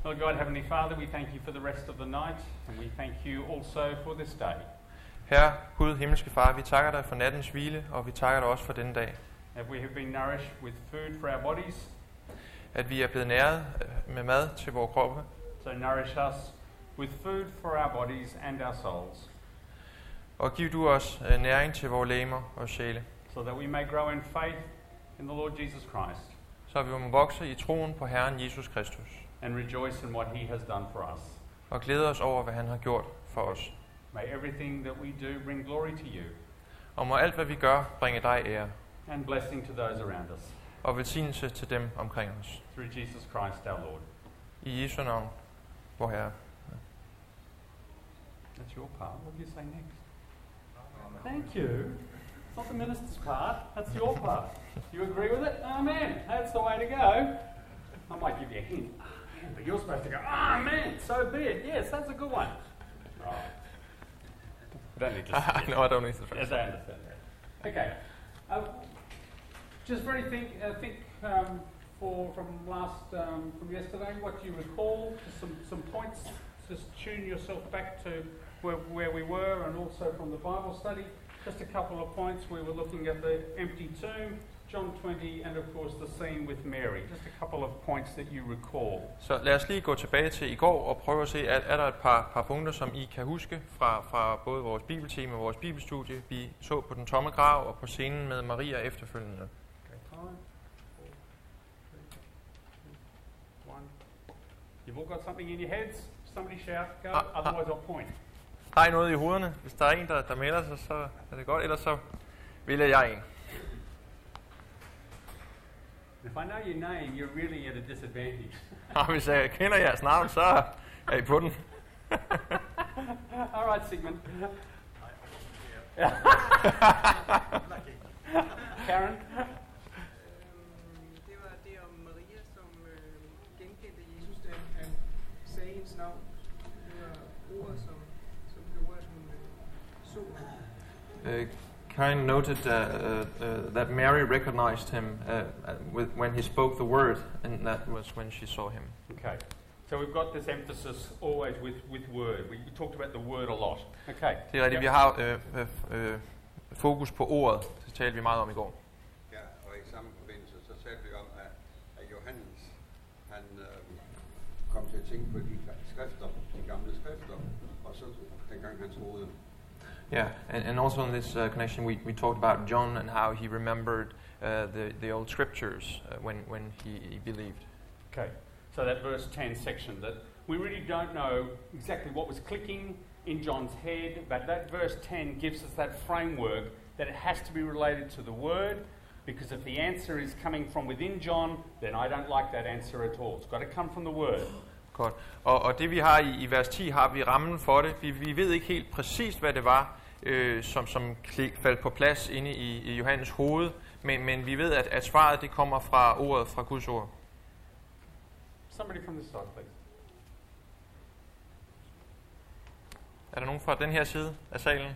Lord God, Heavenly Father, we thank you for the rest of the night, and we thank you also for this day. Herre, Gud, himmelske Far, vi takker dig for nattens hvile, og vi takker dig også for denne dag. That we have been nourished with food for our bodies, At vi er blevet næret med mad til vores kroppe, so nourish us with food for our bodies and our souls, og giv du os næring til vores legemer og sjæle, so that we may grow in faith in the Lord Jesus Christ, så vi må vokse i troen på Herren Jesus Kristus, and rejoice in what He has done for us. og glæde os over, hvad han har gjort for os. May everything that we do bring glory to you, Og må alt, hvad vi gør, bringe dig ære, and blessing to those around us. og velsignelse til dem omkring os. Through Jesus Christ our Lord. I Jesu navn, vor Herre. That's your part. What do you say next? Thank you. It's not the minister's part. That's your part. You agree with it? Amen. That's the way to go. I might give you a hint. Amen. But you're supposed to go, amen. So be it. Yes, that's a good one. Right. Don't need to. No, I don't need to. Yes, I understand that. Okay. Just very think from yesterday, what do you recall? Just some points. Just tune yourself back to where we were, and also from the Bible study. Just a couple of points. We were looking at the empty tomb, John 20, and of course the scene with Mary. Just a couple of points that you recall. Så lad os lige gå tilbage til i går og prøve at se, er der et par punkter, som I kan huske fra både vores bibeltime og vores bibelstudie. Vi så på den tomme grav og på scenen med Maria efterfølgende. Okay, time. 4, 3, 2, 1. You've all got something in your heads? Somebody shout, go, otherwise I'll point. Har I noget i hovederne? Hvis der er en, der melder sig, så er det godt, ellers så vælger jeg en. If I know your name, you're really at a disadvantage. Og hvis jeg kender jeres navn, så er I på den. All right, Sigmund. Karen? Det var det om Maria, som genkendte Jesus, da han sagde hendes navn. Det var ordet, som gjorde, at hun så ham. Karen noted that Mary recognized him when he spoke the word, and that was when she saw him. Okay. So we've got this emphasis always with word. We talked about the word a lot. Okay. Det er rigtigt, vi har fokus på ordet. Det talte vi meget om i går. Ja, og i samme forbindelse, så talte vi om, at Johannes, han kom til at tænke på de skrifter, de gamle skrifter, og så dengang han troede. Yeah, and also in this connection, we talked about John and how he remembered the old scriptures when he believed. Okay, so that verse 10 section, that we really don't know exactly what was clicking in John's head, but that verse 10 gives us that framework that it has to be related to the Word, because if the answer is coming from within John, then I don't like that answer at all. It's got to come from the Word. Godt. Og det vi har i vers 10, har vi rammen for det. Vi ved ikke helt præcist, hvad det var, som faldt på plads inde i Johannes hoved, men vi ved, at svaret det kommer fra ordet, fra Guds ord. Somebody from this side, please. Er der nogen fra den her side af salen?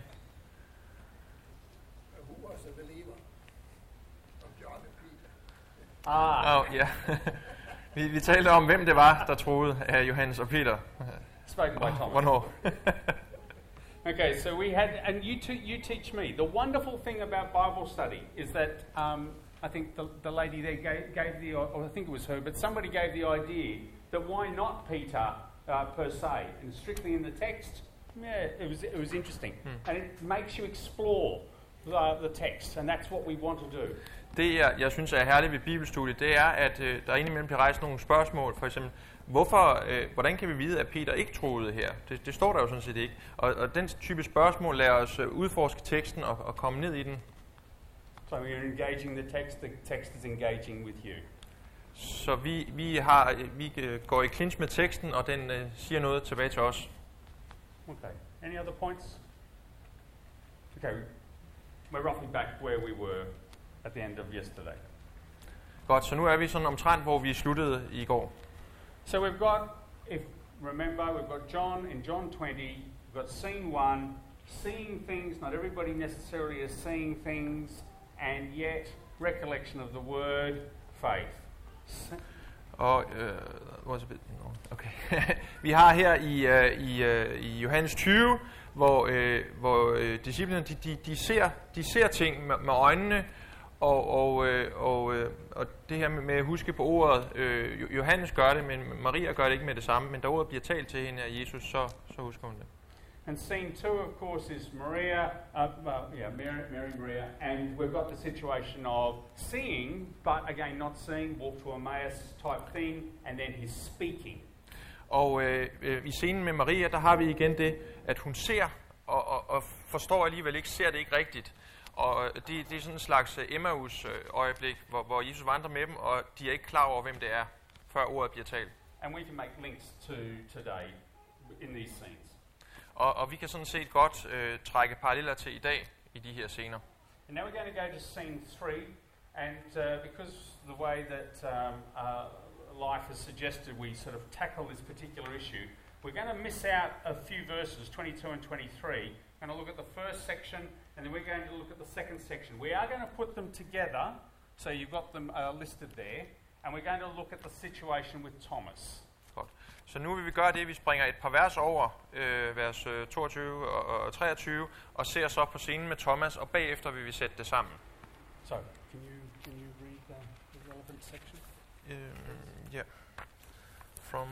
Who was a believer? Of John and Peter. Ah. Ja. Vi talte om, hvem det var, der troede af Johannes og Peter. Spoken by Thomas. Hvornår? Okay, so we had, and you teach me. The wonderful thing about Bible study is that I think the lady there gave the, or I think it was her, but somebody gave the idea that why not Peter per se, and strictly in the text. Yeah, it was interesting, and it makes you explore the text, and that's what we want to do. Det, jeg synes er herligt ved bibelstudiet, det er, at der indimellem bliver rejst nogle spørgsmål. For eksempel, hvordan kan vi vide, at Peter ikke troede her? Det står der jo sådan set ikke. Og den type spørgsmål lader os udforske teksten og komme ned i den. So you're engaging the text is engaging with you. Så vi går i clinch med teksten, og den siger noget tilbage til os. Okay. Any other points? Okay. We're roughly back where we were at the end of yesterday. Godt, så nu er vi sådan omtrent, hvor vi sluttede i går. So we've got, we've got John in John 20, we've got scene 1, seeing things, not everybody necessarily is seeing things, and yet recollection of the word, faith. Og okay. Vi har her i Johannes 20, hvor disciplene de ser ting med øjnene, og det her med at huske på ordet, Johannes gør det, men Maria gør det ikke med det samme, men da ordet bliver talt til hende af Jesus, så husker hun det. And scene 2, of course, is Mary, Maria, and we've got the situation of seeing, but again not seeing, walk to Emmaus type thing, and then his speaking. Og i scenen med Maria, der har vi igen det, at hun ser, og forstår alligevel ikke, ser det ikke rigtigt. Og det er sådan en slags Emmaus-øjeblik, hvor Jesus vandrer med dem, og de er ikke klar over, hvem det er, før ordet bliver talt. And we can make links to today in these scenes. Og vi kan sådan set godt trække paralleller til i dag i de her scener. And now we're going to go to scene 3, and because the way that life has suggested we sort of tackle this particular issue, we're going to miss out a few verses, 22 and 23. We're going to look at the first section, and then we're going to look at the second section. We are going to put them together, so you've got them listed there, and we're going to look at the situation with Thomas. Godt. Så nu vil vi gøre det, vi springer et par vers over, vers 22 og 23, og ser så på scenen med Thomas, og bagefter vil vi sætte det sammen. So, can you read the relevant section? Yeah. From...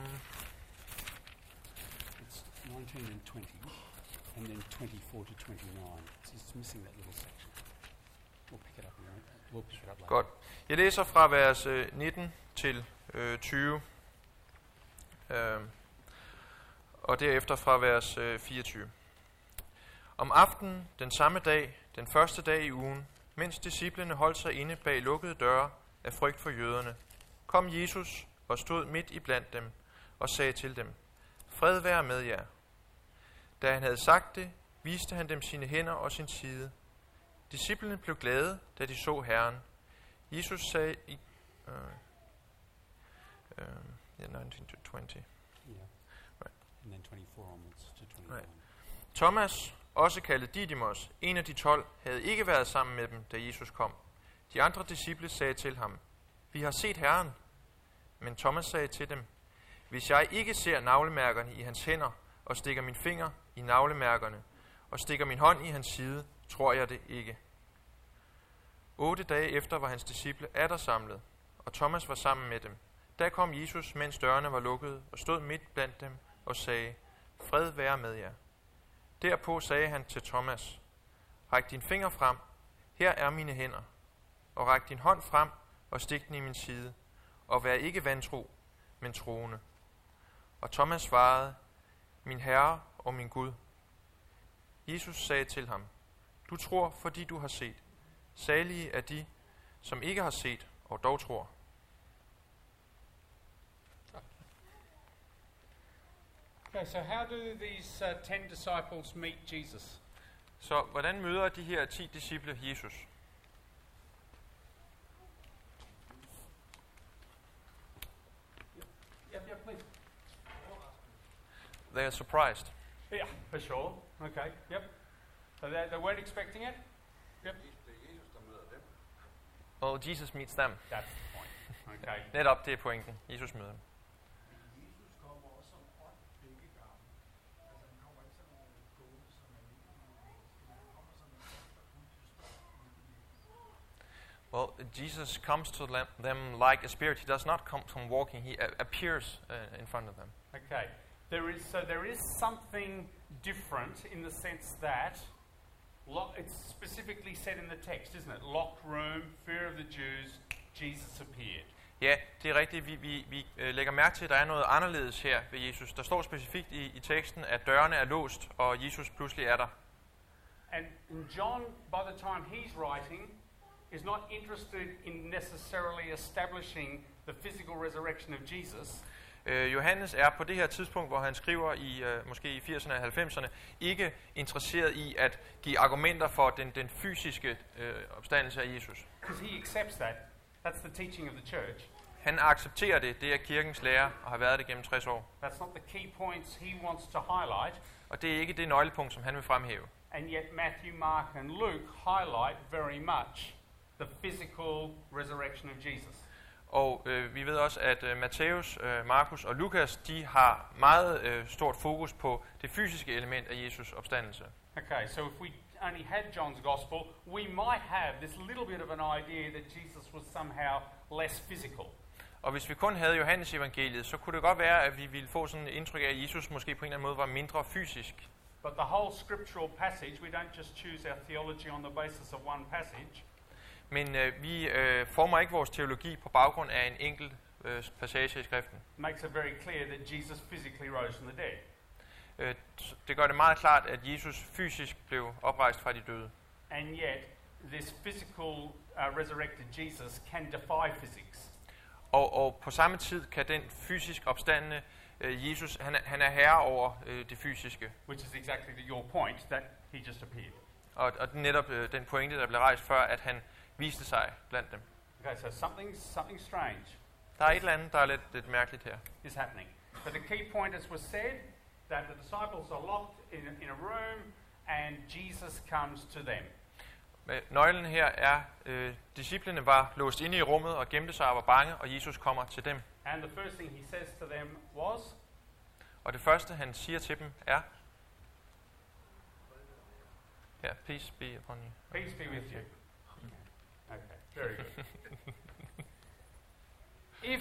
It's 19 and 20, and then 24 to 29. It's missing that little section. We'll pick it up later. Godt. Jeg læser fra vers 19 til 20. Og derefter fra vers 24. Om aftenen, den samme dag, den første dag i ugen, mens disciplene holdt sig inde bag lukkede døre af frygt for jøderne, kom Jesus og stod midt iblandt dem og sagde til dem, fred være med jer. Da han havde sagt det, viste han dem sine hænder og sin side. Disciplene blev glade, da de så Herren. Jesus sagde i 19 to 20. Yeah. Right. And then 24 onwards to 29. Right. Thomas, også kaldet Didymos, en af de 12, havde ikke været sammen med dem, da Jesus kom. De andre disciple sagde til ham, vi har set Herren. Men Thomas sagde til dem, hvis jeg ikke ser navlemærkerne i hans hænder, og stikker min finger i navlemærkerne, og stikker min hånd i hans side, tror jeg det ikke. 8 dage efter var hans disciple atter samlet, og Thomas var sammen med dem. Da kom Jesus, mens dørene var lukkede, og stod midt blandt dem og sagde, fred være med jer. Derpå sagde han til Thomas, ræk din finger frem, her er mine hænder, og ræk din hånd frem og stik den i min side, og vær ikke vantro, men troende. Og Thomas svarede, min Herre og min Gud. Jesus sagde til ham, du tror, fordi du har set. Salige er de, som ikke har set og dog tror. Okay, so how do these 10 disciples meet Jesus? Så hvordan møder de her 10 disciple Jesus? Yep, please. They are surprised. Yeah, for sure. Okay, yep. So they weren't expecting it? Yep. Det er Jesus, der møder dem. Og Jesus meets them. That's the point. Okay. Netop det er pointen. Jesus møder dem. Jesus kommer også som ånd begge gange. Altså han kommer ikke som en gående, som er han kommer som en ånd, der kun Well, Jesus comes to them like a spirit. He does not come from walking. He appears in front of them. Okay. There is something different in the sense that it's specifically said in the text, isn't it? Locked room, fear of the Jews, Jesus appeared. Ja, det er rigtigt. Vi lægger mærke til, at der er noget anderledes her ved Jesus. Der står specifikt i teksten, at dørene er låst, og Jesus pludselig er der. And John, by the time he's writing, is not interested in necessarily establishing the physical resurrection of Jesus. Johannes er på det her tidspunkt, hvor han skriver i måske i 80'erne og 90'erne, ikke interesseret i at give argumenter for den fysiske opstandelse af Jesus. Because he accepts that. That's the teaching of the church. Han accepterer det. Det er kirkens lære og har været det gennem 60 år. That's not the key points he wants to highlight. Og det er ikke det nøglepunkt, som han vil fremhæve. And yet Matthew, Mark and Luke highlight very much the physical resurrection of Jesus. Og vi ved også, at Matthæus, Markus og Lukas, de har meget stort fokus på det fysiske element af Jesus opstandelse. Okay, so if we only had John's Gospel, we might have this little bit of an idea that Jesus was somehow less physical. Og hvis vi kun havde Johannes evangeliet, så kunne det godt være, at vi ville få sådan et indtryk af, at Jesus måske på en eller anden måde var mindre fysisk. But the whole scriptural passage, we don't just choose our theology on the basis of one passage. Men vi former ikke vores teologi på baggrund af en enkelt passage i skriften. Makes it very clear that Jesus physically rose from the dead. Det gør det meget klart, at Jesus fysisk blev oprejst fra de døde. And yet, this physical resurrected Jesus can defy physics. Og på samme tid kan den fysisk opstandne Jesus, han er herre over det fysiske. Which is exactly your point, that he just appeared. Og det er netop den pointe, der blev rejst før, at han viste sig blandt dem. Okay, so something strange Der er et eller andet, der er lidt mærkeligt her. is happening. So the key point, as was said, that the disciples are locked in a room and Jesus comes to them. Nøglen her er, disciplene var låst inde i rummet og gemte sig og var bange, og Jesus kommer til dem. And the first thing he says to them was, Og det første, han siger til dem, er, ja, peace be upon you. peace be with you. Okay, very good. If,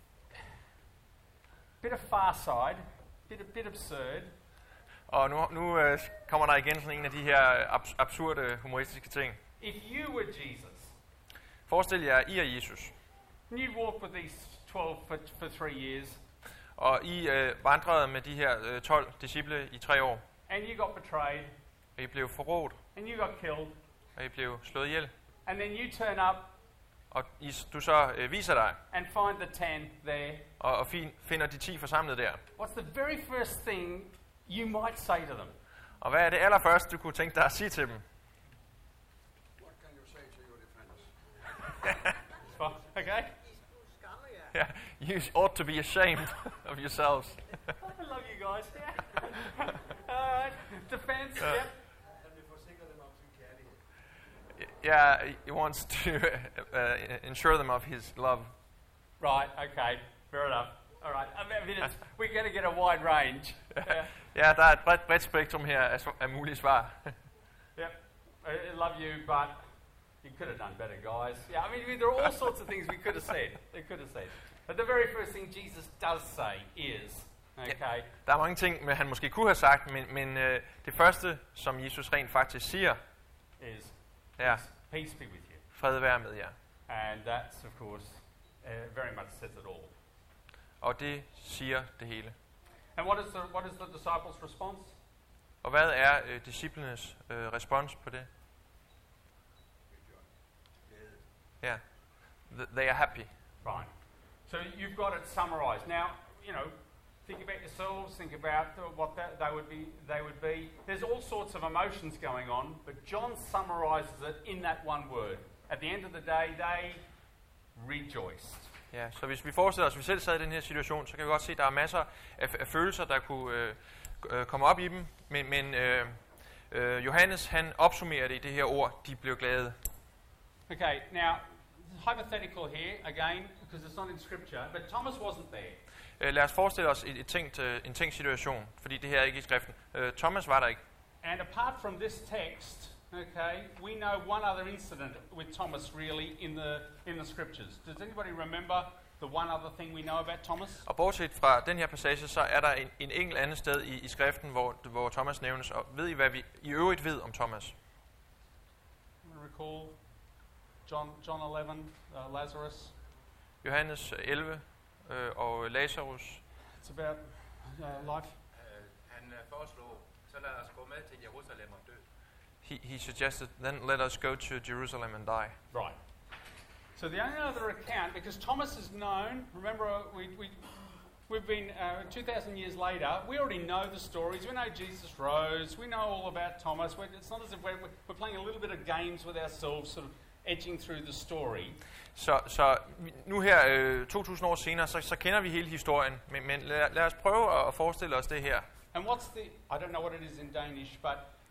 bit of far side, bit absurd, Og nu kommer der igen sådan en af de her absurde humoristiske ting. if you were Jesus, Forestil jer, I er Jesus, and you'd walk with these 12 for 3 years, og I vandrede med de her 12 disciple i 3 år, and you got betrayed, og I blev forrådt, and you got killed, og I blev slået ihjel, and then you turn up og du så viser dig, and find the 10 there, og finder de 10 forsamlet der. what's the very first thing you might say to them? Og hvad er det allerførste, du kunne tænke dig at sige til dem? What can you say to your defense? Okay? Yeah, you ought to be ashamed of yourselves. I love you guys. Yeah. Alright. Defense. Yep. Han vil forsikre dem om sin kærlighed. Yeah, he wants to ensure them of his love. Right. Okay. Fair enough. All right. I mean, we're going to get a wide range. Yeah. Ja, der er et bredt spektrum her af mulige svar. Yep. I love you, but you could have done better, guys. Yeah. I mean, there are all sorts of things we could have said. They could have said. But the very first thing Jesus does say is, okay, Der er mange ting, han måske kunne have sagt, men det første, som Jesus rent faktisk siger, is er, peace be with you. fred være med jer. And that's, of course, very much says it all. Og det siger det hele. And what is the disciples' response? Og hvad er disciplenes respons på det? Ja, they are happy. Right. So you've got it summarised. Now, you know, think about yourselves. Think about what they would be. There's all sorts of emotions going on, but John summarises it in that one word. At the end of the day, they rejoiced. Ja, så hvis vi forestiller os, at vi selv sad i den her situation, så kan vi godt se, at der er masser af følelser, der kunne komme op i dem. Men Johannes, han opsummerer det i det her ord, de blev glade. Okay, now, hypothetical here, again, because it's not in Scripture, but Thomas wasn't there. Lad os forestille os en tænkt situation, fordi det her er ikke i skriften. Thomas var der ikke. And apart from this text, okay, we know one other incident with Thomas really in the Scriptures. Does anybody remember the one other thing we know about Thomas? Og bortset fra den her passage, så er der en enkelt andet sted i skriften, hvor Thomas nævnes. Og ved I, hvad vi i øvrigt ved om Thomas? I recall John 11, Lazarus. Johannes 11 og Lazarus. It's about life. Han foreslog, så lad os gå med til Jerusalem og dø. He suggested, then let us go to Jerusalem and die. Right. So the only other account, because Thomas is known, remember we've been 2,000 years later, we already know the stories, we know Jesus rose, we know all about Thomas. It's not as if we're playing a little bit of games with ourselves, sort of edging through the story. Så nu her, 2000 år senere, så kender vi hele historien, men lad os prøve at forestille os det her. And what's the, I don't know what it is in Danish, but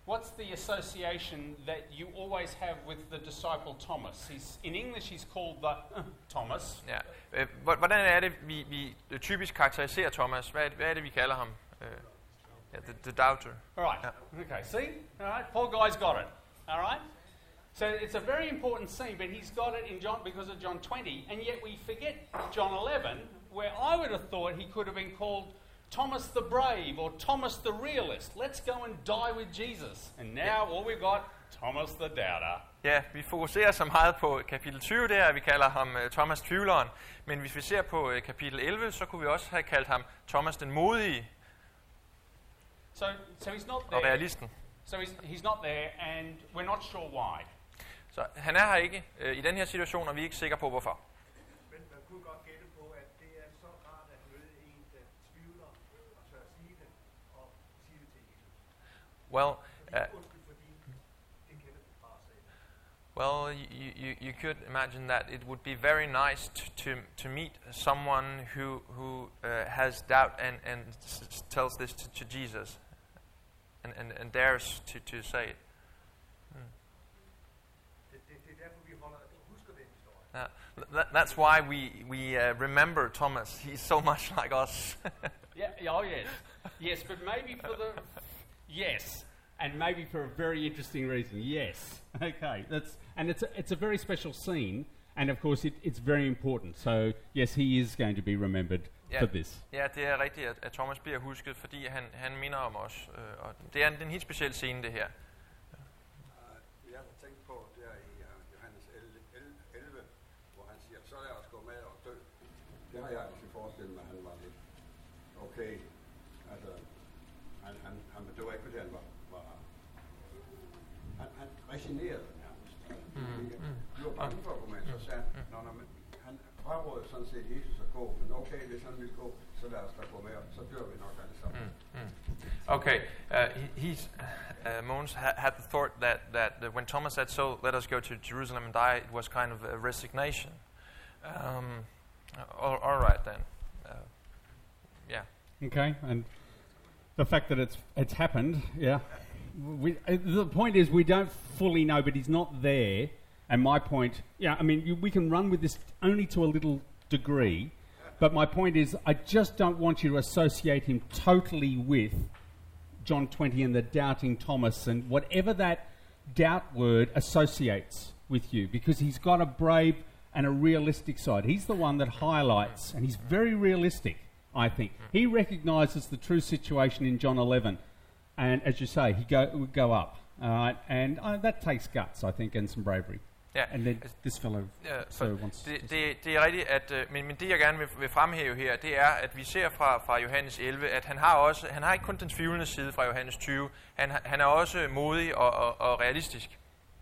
what's the association that you always have with the disciple Thomas? In English he's called the Thomas. Ja. Hvordan er det, vi typisk karakteriserer Thomas? Hvad er det, vi kalder ham? The doubter. All right. Yeah. Okay. See? All right. Poor guy's got it. All right. So it's a very important scene, but he's got it in John because of John 20, and yet we forget John 11, where I would have thought he could have been called Thomas the Brave or Thomas the Realist. Let's go and die with Jesus. And now all we've got, Thomas the Doubter. Ja, vi fokuserer så meget på kapitel 20 der, at vi kalder ham Thomas Tvivleren. Men hvis vi ser på kapitel 11, så kunne vi også have kaldt ham Thomas den Modige So he's not og there. realisten. So he's not there, and we're not sure why. Så han er her ikke i den her situation, og vi er ikke sikre på, hvorfor. Men man kunne godt gætte på, at det er så rart at møde en, der tvivler og tør sige det, og sige det til Jesus. Well, Undskyld, fordi det kender vi bare selv. well, you could imagine that it would be very nice to meet someone who has doubt and tells this to Jesus and dares to say it. Det er derfor, vi husker den historie. That's why we remember Thomas. He's so much like us. Yeah. Oh yes. Yes, but maybe for the yes. And maybe for a very interesting reason. Yes. Okay. It's a very special scene, and of course it's very important. So yes, he is going to be remembered for this. Ja, det er rigtigt, at Thomas bliver husket, fordi han minder om os. Og det er en helt speciel scene, det her. Jeg har tænkt på der i Johannes 11, hvor han siger, så lad os gå med og dø. Det har jeg altid forestillet mig, at han var lidt okay. Altså, han det var ikke, fordi han var han resignerede nærmest. Du var bange for at gå med, så sagde han frarådede sådan set Jesus at gå, men okay, hvis han ville gå, så lad os da gå med, og så dør vi nok alle sammen. Okay, Mogens had the thought that when Thomas said, "So let us go to Jerusalem and die," it was kind of a resignation. All right then. Yeah. Okay, and the fact that it's happened, yeah. The point is we don't fully know, but he's not there. And my point, yeah, I mean, we can run with this only to a little degree, but my point is I just don't want you to associate him totally with John 20 and the doubting Thomas and whatever that doubt word associates with you, because he's got a brave and a realistic side. He's the one that highlights, and he's very realistic, I think. He recognises the true situation in John 11, and as you say, he would go up, and that takes guts, I think, and some bravery. Yeah. And then this fellow wants. Det er rigtigt, at men det jeg gerne vil fremhæve her, det er, at vi ser fra Johannes 11, at han har ikke kun den tvivlende side fra Johannes 20, han er også modig og realistisk.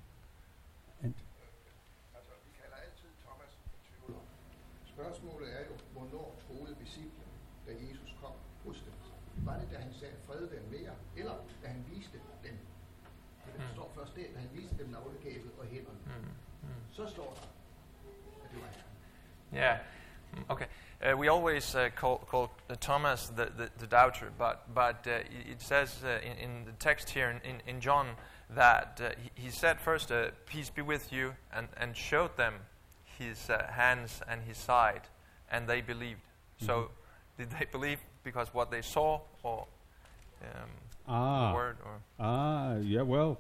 Altså, vi kalder altid Thomas tvivler. Spørgsmålet er jo, hvornår troede disciplen, da Jesus kom hos dem? Var det, da han sagde, fred dem mere, eller da han viste dem? Det står først der, da han viste dem navlegabet og hænderne. Så står der, at det var han. Yeah. Okay. We always call Thomas the doubter, but it says in the text here in John that he said first, "Peace be with you," and showed them his hands and his side, and they believed. So, did they believe because what they saw, or the word, or? Yeah, well.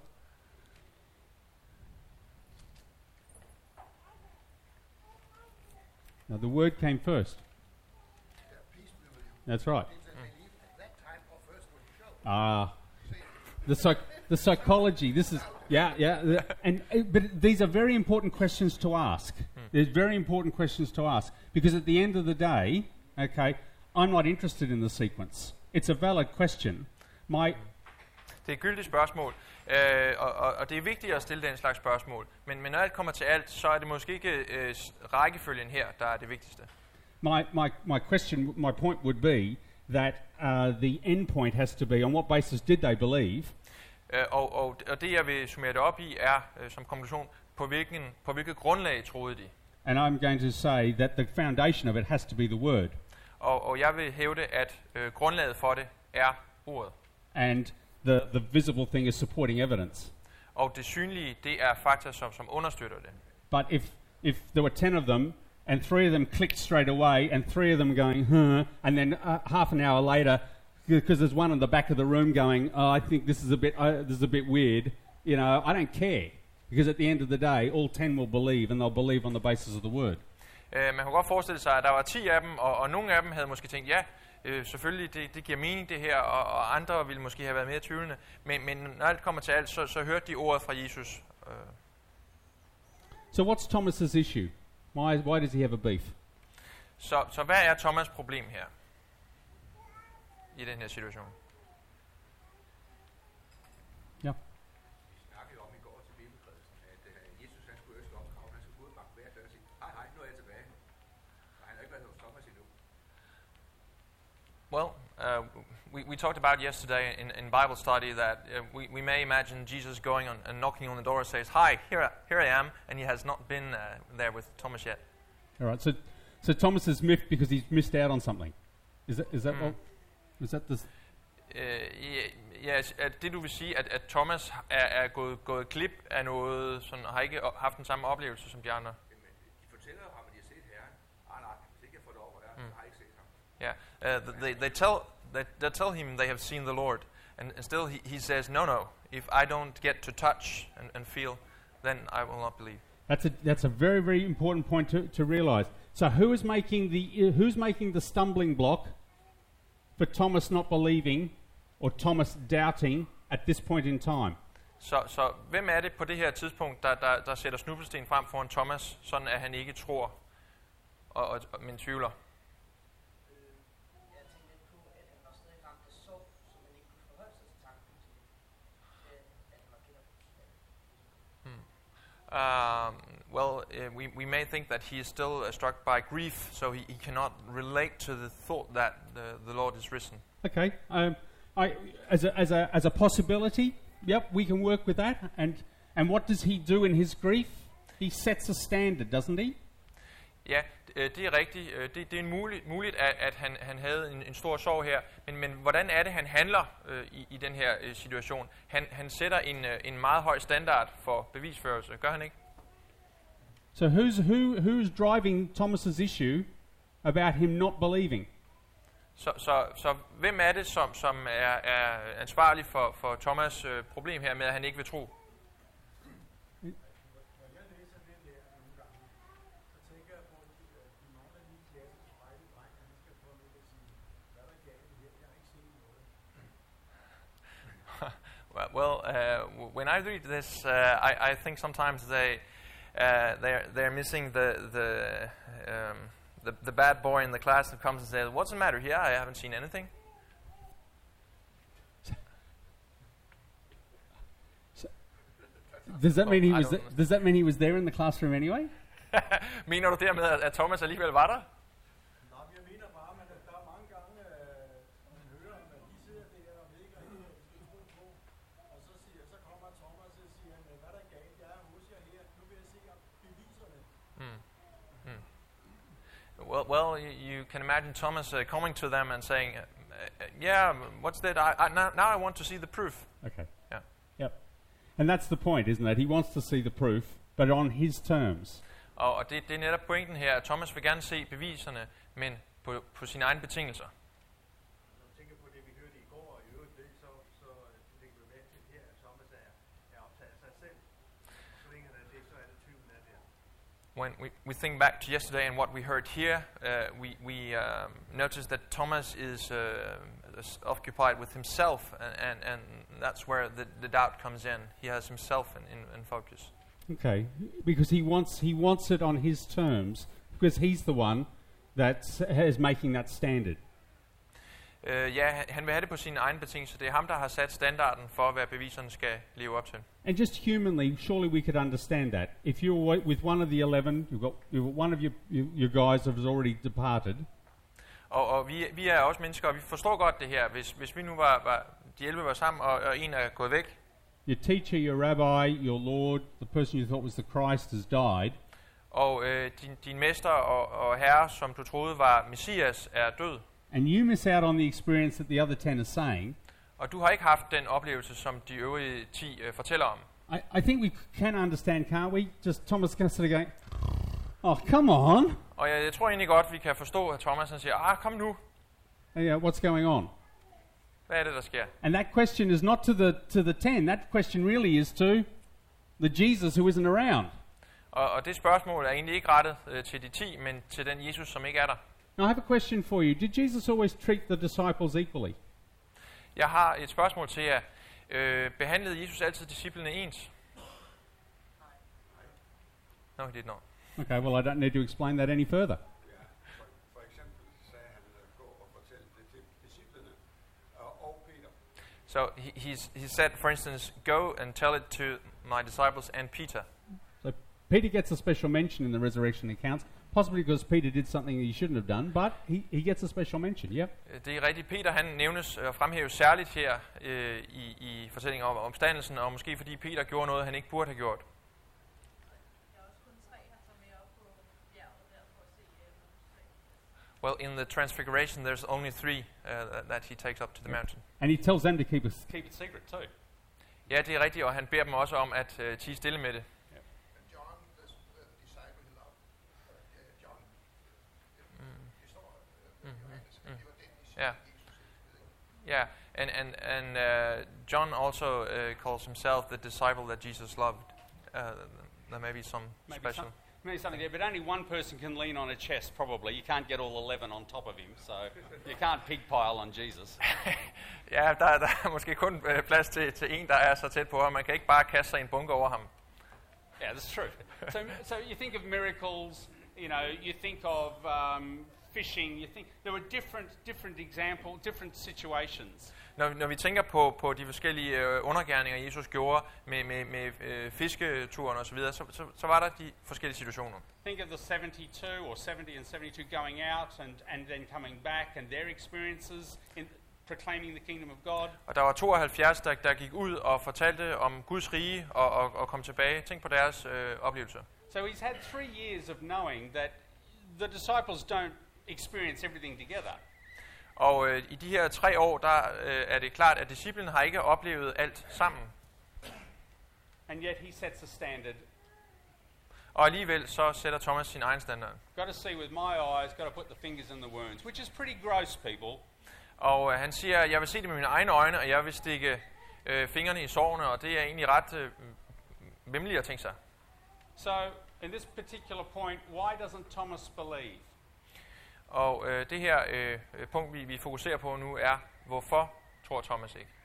Now the word came first. That's right. The psychology. This is but these are very important questions to ask. There's very important questions to ask, because at the end of the day, okay, I'm not interested in the sequence. It's a valid question. Det er et gyldigt spørgsmål, og det er vigtigt at stille den slags spørgsmål. Men når alt kommer til alt, så er det måske ikke rækkefølgen her, der er det vigtigste. My point would be that the end point has to be on what basis did they believe? Og det jeg vil summere det op i er som konklusion på hvilket grundlag troede de. And I'm going to say that the foundation of it has to be the word. Og jeg vil hævde at grundlaget for det er ordet. And the visible thing is supporting evidence. Og det synlige, det er fakta, som understøtter det. But if there were 10 of them, and 3 of them clicked straight away, and 3 of them going, and then half an hour later, because there's one in the back of the room going, I think this is a bit weird, you know, I don't care. Because at the end of the day, all 10 will believe, and they'll believe on the basis of the word. Man kan godt forestille sig, at der var 10 af dem, og nogle af dem havde måske tænkt, ja, selvfølgelig, det giver mening det her, og andre ville måske have været mere tvivlende. Men når alt kommer til alt, så hørte de ordet fra Jesus. So what's Thomas's issue? Why does he have a beef? Så hvad er Thomas' problem her? I den her situation? Ja. Vi snakkede om i går til bibelkredsen, at Jesus han skulle ønske om krav, han skulle ud og bakke hver dør og sige, hej, nu er jeg tilbage. Og han har ikke været hos Thomas endnu. Well, we talked about yesterday in Bible study that we may imagine Jesus going on and knocking on the door and says, "Hi, here I am," and he has not been there with Thomas yet. All right. So Thomas is miffed because he's missed out on something. Is that what? Is that the? Ja, det du vil sige, at Thomas er gået glip af noget, sådan, har ikke haft den samme oplevelse som de andre. Jamen, de fortæller ham, at de har set Herren. Nej, hvis ikke jeg får lov at være, så har jeg ikke set ham. Yeah, they tell him they have seen the Lord, and still he says, no, if I don't get to touch and feel, then I will not believe. That's a very, very important point to realize. So who's making the stumbling block for Thomas not believing or Thomas doubting at this point in time? Så hvem er det på det her tidspunkt, der sætter snublesten frem foran Thomas, sådan at han ikke tror men tvivler? Jeg tænkte lidt på, at han var stadig ramt af sorg, så man ikke kunne forholde sig til tanken til, at han var genopstået. We may think that he is still struck by grief, so he cannot relate to the thought that the Lord is risen. Okay. As a possibility, yep, we can work with that. And what does he do in his grief? He sets a standard, doesn't he? Ja, det er rigtigt. Det er muligt, at han havde en stor sorg her. Men hvordan er det, han handler i den her situation? Han sætter en meget høj standard for bevisførelse, gør han ikke? So who's driving Thomas's issue about him not believing? Så hvem er det, som er ansvarlig for Thomas' problem her med, at han ikke vil tro? Når jeg læser det der nogle gange, så tænker jeg på, at de mangler lige klassisk spejlet dreng, han skal komme ud og sige, hvad er der galt her? Jeg har ikke set noget. Well, when I read this, I think sometimes they're missing the bad boy in the class that comes and says, "What's the matter here? I haven't seen anything." Does that mean he was there in the classroom anyway? Mener du dermed, at Thomas alligevel var der? Nej, jeg mener bare, at der er mange gange, man hører, at de sidder der og ved ikke, hvad de skal tro på. Og så kommer Thomas og siger, hvad er der galt? Jeg er hos jer her. Nu vil jeg se beviserne. Well, you can imagine Thomas coming to them and saying, "Yeah, what's that? Now I want to see the proof." Okay. Yeah. Yep. And that's the point, isn't it? He wants to see the proof, but on his terms. Og det er netop pointen her, at Thomas vil gerne se beviserne, men på sine egne betingelser. Når du tænker på det, vi hørte i går, og i øvrigt ved, så lægger vi mærke til her, at Thomas er optaget af sig selv. Og så længe det, så er det tvivlen af der. When we think back to yesterday and what we heard here, we notice that Thomas is occupied with himself, and that's where the doubt comes in. He has himself in focus. Okay, because he wants it on his terms, because he's the one that is making that standard. Han vil have det på sine egne betingelser. Det er ham, der har sat standarden for, hvad beviserne skal leve op til. And just humanly, surely we could understand that. If you're with one of the 11, you've got one of your guys that has already departed. Og vi er også mennesker, og vi forstår godt det her. Hvis vi nu var de 11 var sammen, og en er gået væk. Your teacher, your rabbi, your Lord, the person you thought was the Christ has died. Og din mester og herre, som du troede var Messias, er død. And you miss out on the experience that the other 10 are saying. Og du har ikke haft den oplevelse, som de øvrige 10 fortæller om. I think we can understand, can't we? Just Thomas can sort of going, oh, come on. Og jeg tror egentlig godt, vi kan forstå, at Thomas han siger, kom nu. What's going on? Hvad er det, der sker? And that question is not to the 10. That question really is to the Jesus who isn't around. Og det spørgsmål er egentlig ikke rettet til de 10, men til den Jesus, som ikke er der. Now I have a question for you. Did Jesus always treat the disciples equally? Jeg har et spørgsmål til jer. Behandlede Jesus altid disciplene ens? No, he did not. Okay, well I don't need to explain that any further. For eksempel sagde han, gå og fortæl det til disciplene og Peter. So he said, for instance, go and tell it to my disciples and Peter. So Peter gets a special mention in the resurrection accounts, possibly because Peter did something he shouldn't have done, but he gets a special mention, yep. Det er rigtigt. Peter han nævnes og fremhæves særligt her i fortællingen om opstandelsen, og måske fordi Peter gjorde noget, han ikke burde have gjort. Well, in the Transfiguration, there's only 3 that he takes up to the mountain. And he tells them to keep it secret too. Ja, det er rigtigt, og han beder dem også om at tie stille med det. John, the disciple he loved, John. Yeah. Yeah, and John also calls himself the disciple that Jesus loved. There may be some special. Maybe something there, but only one person can lean on a chest, probably. You can't get all 11 on top of him, so you can't pigpile on Jesus. Ja, der er måske kun plads til en, der er så tæt på ham. Man kan ikke bare kaste sig en bunke over ham. Yeah, that's true. So you think of miracles, you think of fishing, you think there were different examples, different situations. Når vi tænker på de forskellige undergerninger, Jesus gjorde med fisketuren og så videre, så var der de forskellige situationer. Think of the 72 or 70 and 72 going out and then coming back and their experiences in proclaiming the kingdom of God. Og der var 72, der gik ud og fortalte om Guds rige og kom tilbage. Tænk på deres oplevelser. So he's had 3 years of knowing that the disciples don't experience everything together. Og i de her 3 år, der er det klart, at disciplen har ikke oplevet alt sammen. And yet he sets a standard. Og alligevel så sætter Thomas sin egen standard. Got to see with my eyes, got to put the fingers in the wounds, which is pretty gross, people. Og han siger, jeg vil se det med mine egne øjne, og jeg vil stikke fingrene i sårene, og det er egentlig ret vemmeligt at tænke sig. So, in this particular point, why doesn't Thomas believe? Og det her punkt, vi fokuserer på nu, er, hvorfor tror Thomas ikke?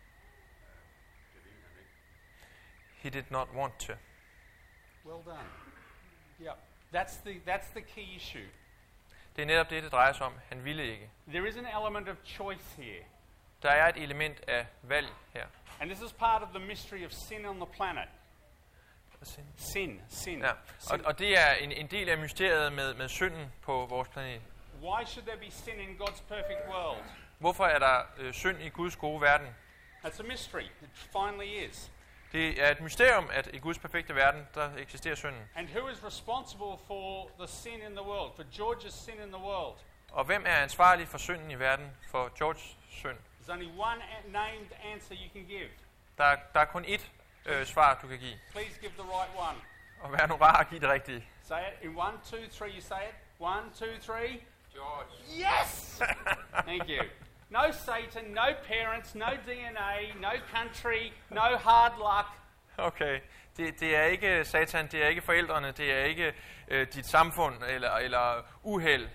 He did not want to. Well done. Yeah, that's the key issue. Det er netop det drejer sig om. Han ville ikke. There is an element of choice here. Der er et element af valg her. And this is part of the mystery of sin on the planet. Sin. Ja. Og det er en del af mysteriet med synden på vores planet. Why should there be sin in God's perfect world? Hvorfor er der synd i Guds gode verden? That's a mystery. It finally is. Det er et mysterium, at i Guds perfekte verden, der eksisterer synden. And who is responsible for the sin in the world, for George's sin in the world? Og hvem er ansvarlig for synden i verden, for Georges synd? There's only one named answer you can give. Der er kun ét svar, du kan give. Please give the right one. Og vær nu rar at give det rigtige. Say it in 1, 2, 3. You say it. 1, 2, 3. George. Yes! Thank you. No Satan, no parents, no DNA, no country, no hard luck. Okay. Det er ikke Satan, det er ikke forældrene, det er ikke dit samfund eller uheld.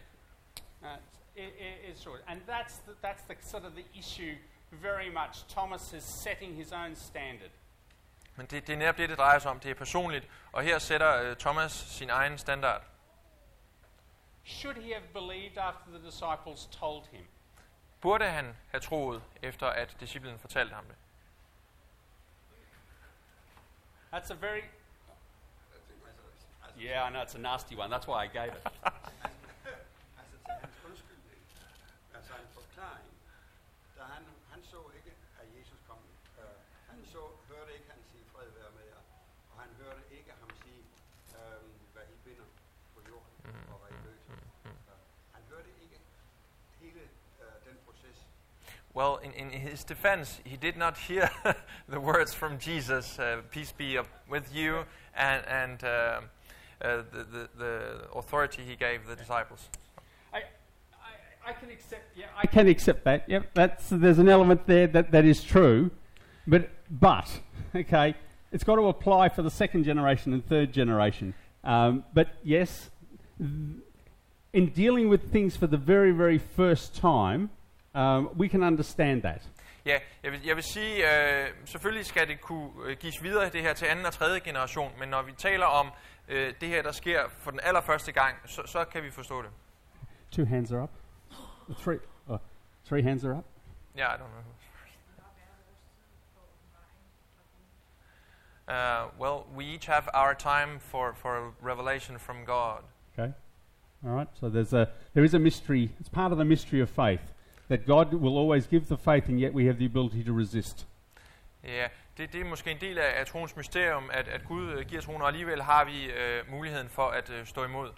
It's short. And that's the sort of the issue very much. Thomas is setting his own standard. Men det er netop det drejer sig om. Det er personligt. Og her sætter Thomas sin egen standard. Should he have believed after the disciples told him? Burde han have troet, efter at disciplen fortalte ham det? That's a very... Yeah, I know, it's a nasty one. That's why I gave it. Altså til hans undskyldning, altså en forklaring, da han så ikke, at Jesus kom. Hørte ikke han sige, fred være med jer, og han hørte ikke ham sige, hvad I binder på jorden, og hvad I løser. Han hørte ikke hele den proces. Well, in his defense, he did not hear the words from Jesus, peace be with you, and the authority he gave the disciples. I can accept. Yeah, I can accept that. Yep, there's an element there that is true, but okay, it's got to apply for the second generation and third generation. But yes, in dealing with things for the very, very first time, we can understand that. Ja, jeg vil sige, selvfølgelig skal det kunne gives videre det her til anden og tredje generation, men når vi taler om det her, der sker for den allerførste gang, så kan vi forstå det. 2 hands are up. 3 hands are up. Yeah, I don't know who's first. Well, we each have our time for a revelation from God. Okay. All right. So there is a mystery. It's part of the mystery of faith that God will always give the faith, and yet we have the ability to resist. Ja, det er måske en del af troens mysterium, at Gud giver troen, og alligevel har vi muligheden for at stå imod.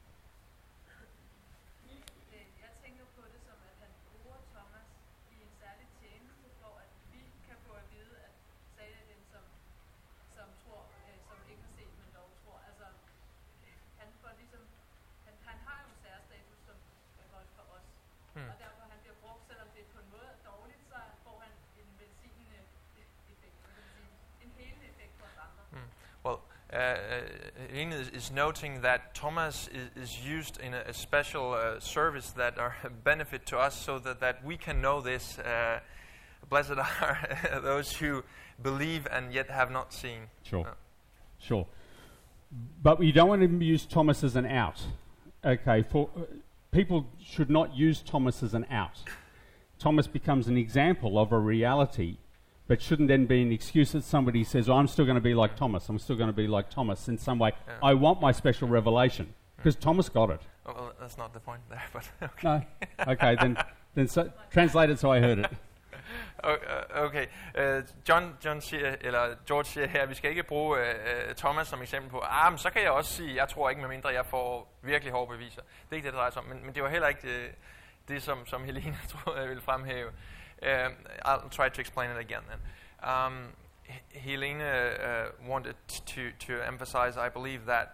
Helene is noting that Thomas is used in a special service that are a benefit to us, so that we can know this. Blessed are those who believe and yet have not seen. Sure. But we don't want to use Thomas as an out. Okay, people should not use Thomas as an out. Thomas becomes an example of a reality, but shouldn't then be an excuse that somebody says, I'm still going to be like Thomas. I'm still going to be like Thomas in some way. Yeah. I want my special revelation. Because Thomas got it. Oh, well, that's not the point there, but okay. No. Okay, then translate it so I heard it. Okay. John siger, eller George siger her, at vi skal ikke bruge Thomas som eksempel på, men så kan jeg også sige, jeg tror ikke, medmindre jeg får virkelig hårde beviser. Det er ikke det, det drejer sig om, men det var heller ikke det som Helene troede, jeg ville fremhæve. I'll try to explain it again then. Helene wanted to emphasize, I believe, that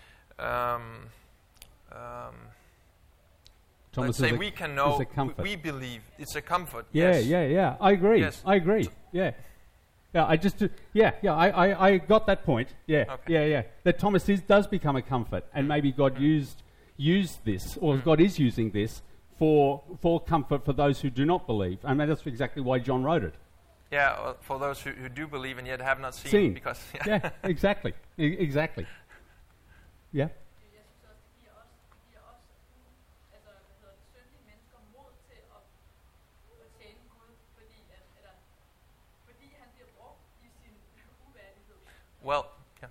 let's say we can know, we believe, it's a comfort. Yeah. I agree. Yes. I agree. Yeah. I got that point. Yeah. Okay. Yeah. That Thomas does become a comfort, and maybe God used this, or God is using this for comfort for those who do not believe. I mean, that's exactly why John wrote it. Yeah, for those who do believe and yet have not seen. Because yeah, exactly. Exactly. Yeah. Well,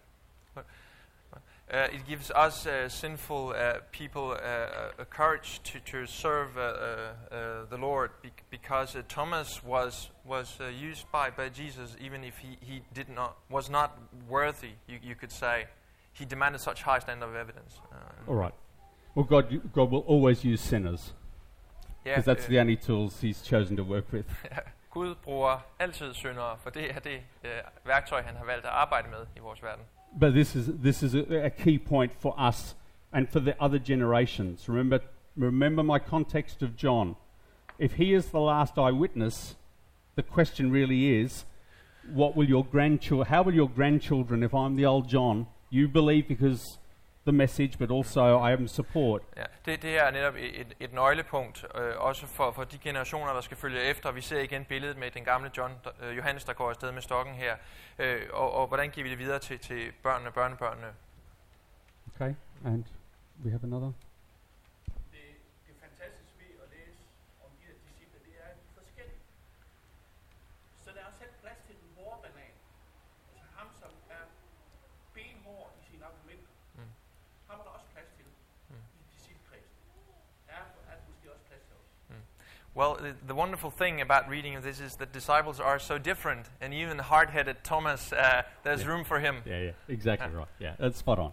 it gives us sinful people a courage to serve the Lord, because Thomas was used by Jesus, even if he was not worthy. You could say he demanded such high standard of evidence. All right. Well, God will always use sinners, because that's the only tools He's chosen to work with. Gud bruger altid syndere, for det er det værktøj, han har valgt at arbejde med i vores verden. But this is a key point for us and for the other generations. Remember my context of John. If he is the last eyewitness, the question really is, how will your grandchildren, if I'm the old John, you believe because the message, but also I am support. Ja, det her er netop et nøglepunkt, også for de generationer, der skal følge efter. Vi ser igen billedet med den gamle Johannes, der går afsted med stokken her. Og hvordan giver vi det videre til børnene og børnebørnene? Okay, and we have another. Det fantastiske ved at læse om de her disciple, det er, at de er forskellige. Så der er selv plads til den hårde banan. Altså ham, som er benhård i sine argumenter. Ham er der også plads til i disciplekredsen. Der er måske også plads til os. Well, the wonderful thing about reading of this is that disciples are so different, and even hard-headed Thomas, there's room for him. Yeah, exactly right. Yeah, that's spot on.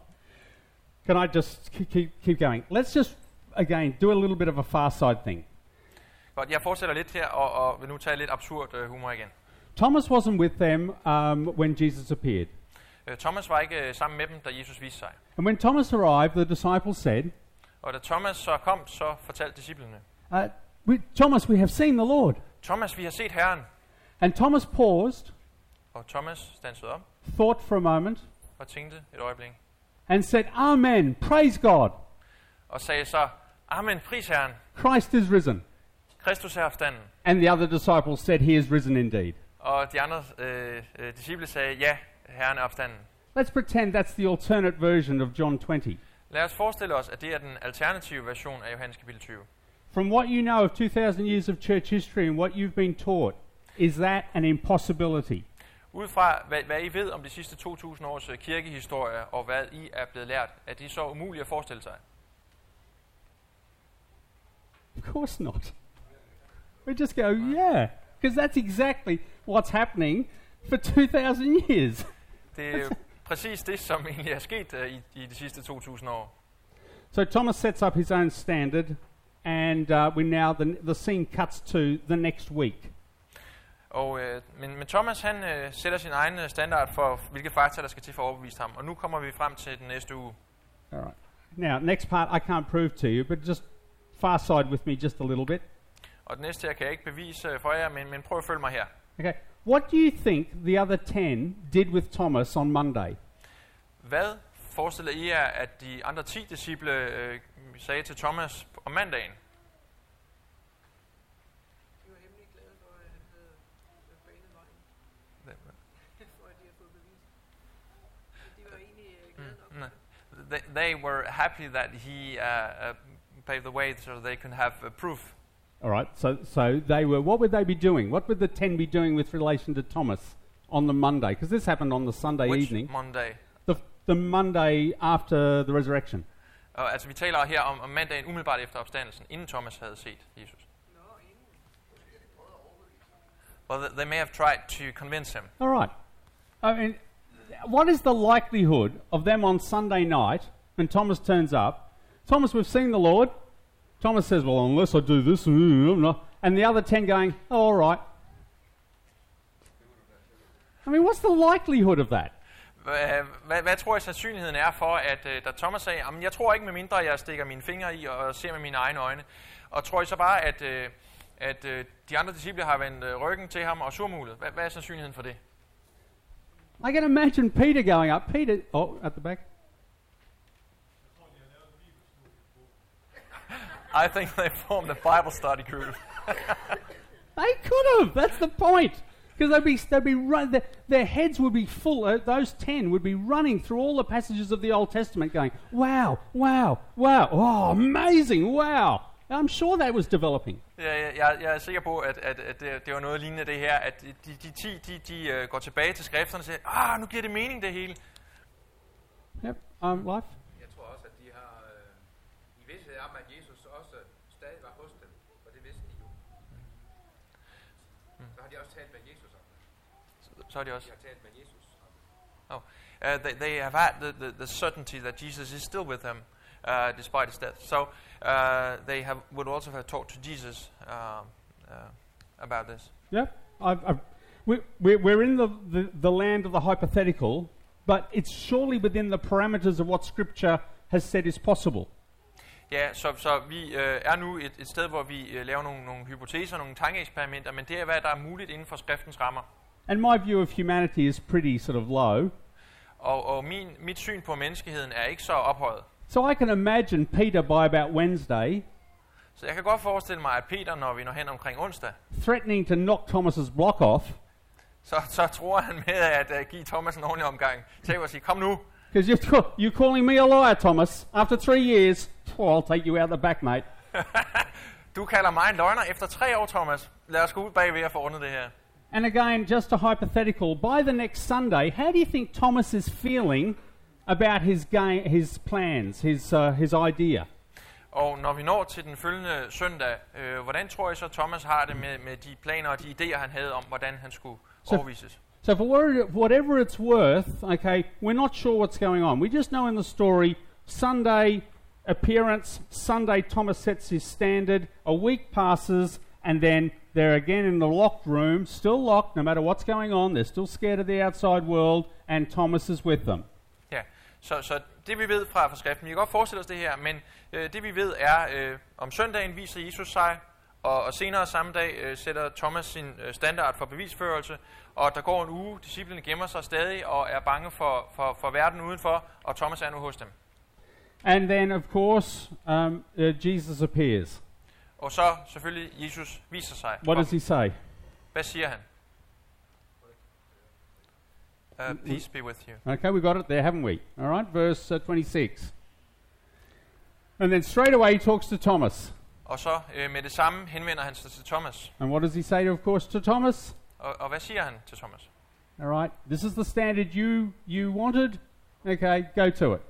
Can I just keep going? Let's just, again, do a little bit of a far side thing. Godt, jeg fortsætter lidt her, og vil nu tage lidt absurd humor igen. Thomas wasn't with them when Jesus appeared. Thomas var ikke sammen med dem, da Jesus viste sig. And when Thomas arrived, the disciples said, Og da Thomas så kom, så fortalte disciplene, Thomas, we have seen the Lord. Thomas, vi har set Herren. And Thomas paused, Og Thomas standsede op thought for a moment, og tænkte et øjeblik. and said, Amen, praise God, Og sagde så, Amen, pris Herren. Christ is risen. Kristus er opstanden. And the other disciples said, He is risen indeed. Og de andre disciple sagde, ja, Herren er opstanden. Let's pretend that's the alternate version of John 20. Lad os forestille os, at det er den alternative version af Johannes kapitel 20. From what you know of 2,000 years of church history and what you've been taught, is that an impossibility? Ud fra, hvad I ved om de sidste 2.000 års kirkehistorie, og hvad I er blevet lært, er det så umuligt at forestille sig? Of course not. We just go, yeah, because that's exactly what's happening for 2,000 years. Det er jo præcis det, som egentlig er sket i de sidste 2.000 år. So Thomas sets up his own standard, and the scene cuts to the next week. Og, men Thomas han sætter sin egen standard for, hvilke fakta der skal til for at overbevise ham. Og nu kommer vi frem til den næste uge. All right. Now, next part I can't prove to you, but just far side with me just a little bit. Og den næste her kan jeg ikke bevise for jer, men prøv at følge mig her. Okay. What do you think the other 10 did with Thomas on Monday? Hvad forestiller I jer, at de andre 10 disciple sagde til Thomas om mandagen? De var hemmelig glade for, at han havde banet vejen. For at de havde fået bevis. De var egentlig glade nok. They were happy that he paved the way so they can have proof. All right. So they were. What would they be doing? What would the 10 be doing with relation to Thomas on the Monday? Because this happened on the Sunday Which evening. Monday? The Monday after the resurrection. Altså vi taler her om mandagen umiddelbart efter opstandelsen, inden Thomas havde set Jesus. Well, they may have tried to convince him. All right. I mean, what is the likelihood of them on Sunday night when Thomas turns up? Thomas, we've seen the Lord. Thomas says, well, unless I do this, and the other 10 going, oh, all right. I mean, what's the likelihood of that? Hvad tror I sandsynligheden er for, at da Thomas sagde, jeg tror ikke med mindre, jeg stikker mine fingre i og ser med mine egne øjne, og tror I så bare, at de andre disciple har vendt ryggen til ham og surmulet? Hvad er sandsynligheden for det? I can imagine Peter going up. Peter, at the back. I think they formed a Bible study group. They could have. That's the point. Because they'd be their heads would be full. Those 10 would be running through all the passages of the Old Testament, going, "Wow, wow, wow! Oh, amazing! Wow!" I'm sure that was developing. Jeg er sikker på, at det var noget lignende det her, at de 10 de går tilbage til skrifterne og siger, nu giver det mening det hele. Yep. Life. Jeg tror også, at de har i vidsthed om, at Jesus også stadig var hos dem, og det vidste de jo. Så har de også talt med Jesus om det. Så har de også. De har talt med Jesus om det. They have had the certainty that Jesus is still with them despite his death. So they would also have talked to Jesus about this. Yeah, we're in the land of the hypothetical, but it's surely within the parameters of what Scripture has said is possible. Ja, så vi er nu et sted, hvor vi laver nogle hypoteser, nogle tankeeksperimenter, men det er, hvad der er muligt inden for skriftens rammer. And my view of humanity is pretty sort of low. Og mit syn på menneskeheden er ikke så ophøjet. So I can imagine Peter by about Wednesday Så jeg kan godt forestille mig, at Peter, når vi når hen omkring onsdag, threatening to knock Thomas's block off. så tror han med at give Thomas en ordentlig omgang til at sige, kom nu. Because you're calling me a liar, Thomas. After 3 years, I'll take you out the back, mate. Du kalder mig en løgner efter 3 år, Thomas. Lad os gå ud bagved og få ordnet det her. And again, just a hypothetical. By the next Sunday, how do you think Thomas is feeling about his plans, his idea? Og når vi når til den følgende søndag, hvordan tror jeg så Thomas har det med de planer og de idéer han havde om hvordan han skulle overvises? So for whatever it's worth, okay, we're not sure what's going on. We just know in the story, Sunday appearance, Sunday Thomas sets his standard, a week passes, and then they're again in the locked room, still locked, no matter what's going on. They're still scared of the outside world, and Thomas is with them. Ja, så det vi ved fra skriften, vi kan godt forestille os det her, men det vi ved er, om søndagen viser Jesus sig, og senere samme dag sætter Thomas sin standard for bevisførelse, og der går en uge, disciplene gemmer sig stadig og er bange for verden udenfor, og Thomas er nu hos dem. And then, of course, Jesus appears. Og så selvfølgelig Jesus viser sig. What does he say? Hvad siger han? Peace be with you. Okay, we got it there, haven't we? All right, verse 26. And then straight away he talks to Thomas. Og så med det samme henvender han sig til Thomas. And what does he say, of course, to Thomas? Og hvad siger han til Thomas? All right, this is the standard you wanted. Okay, go to it.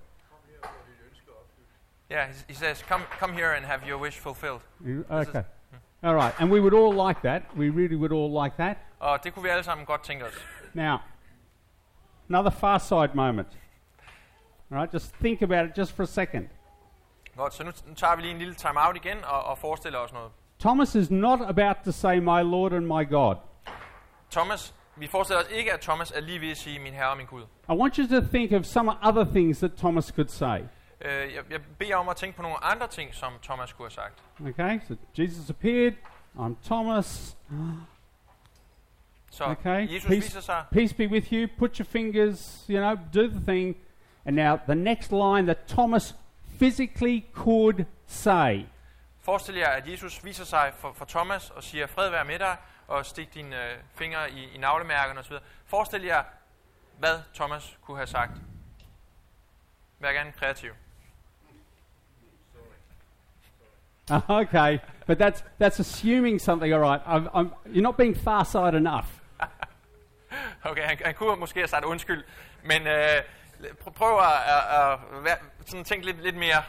Yeah, he says, come here and have your wish fulfilled. Okay. All right, and we would all like that. We really would all like that. Og det kunne vi alle sammen godt tænke os. Now, another far side moment. All right, just think about it just for a second. Godt, så nu tager vi lige en lille time out igen og forestiller os noget. Thomas is not about to say, my Lord and my God. Thomas, vi forestiller os ikke, at Thomas er lige ved at sige, min Herre og min Gud. I want you to think of some other things that Thomas could say. Jeg beder om at tænke på nogle andre ting, som Thomas kunne have sagt. Okay, so Jesus appeared. I'm Thomas. Så Okay, Jesus viser sig. peace be with you. Put your fingers, do the thing. And now the next line that Thomas physically could say. Forestil jer, at Jesus viser sig for Thomas og siger, fred være med dig, og stik dine fingre i navlemærkerne osv. Forestil jer, hvad Thomas kunne have sagt. Vær gerne kreativ. Okay, but that's assuming something. All right, you're not being far-sighted enough. Okay, han kunne måske have sagt undskyld, men prøv at sådan tænke lidt mere.